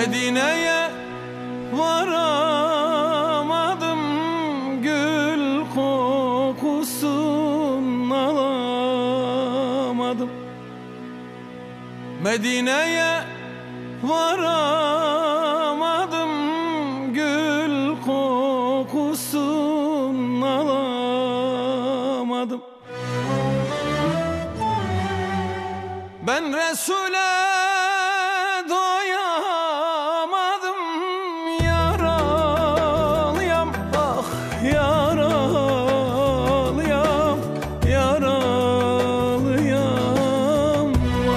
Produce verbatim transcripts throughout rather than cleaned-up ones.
Medine'ye varamadım, gül kokusun alamadım. Medine'ye varamadım, gül kokusun alamadım. Ben Resul'e doyamadım, yaralıyam, ah yaralıyam, yaralıyam.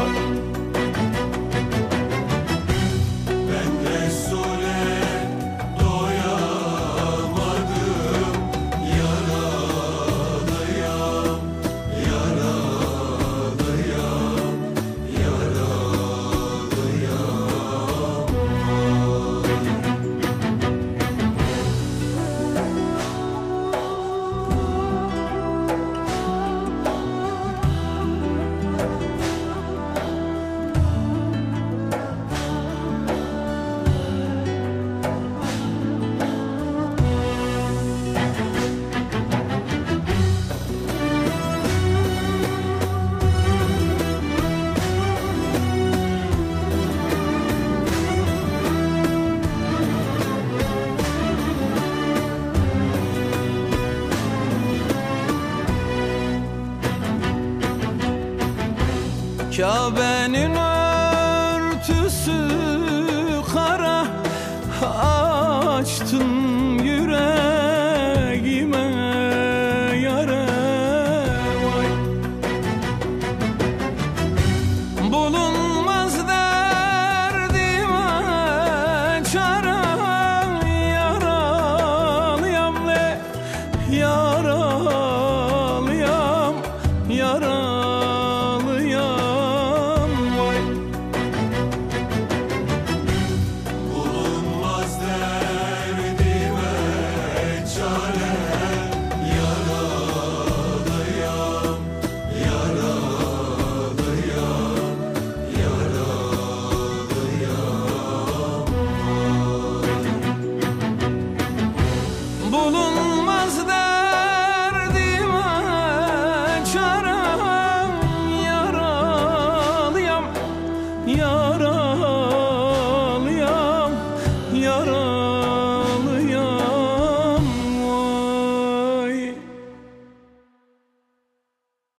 Ben Resul'e doyamadım, yaralıyam, yaralıyam, yaralıyam. Kabe'nin örtüsü kara, açtın yüreğime yara. Vay. Bulunmaz derdime çare, yaralıyam le, yaralıyam, yaralıyam.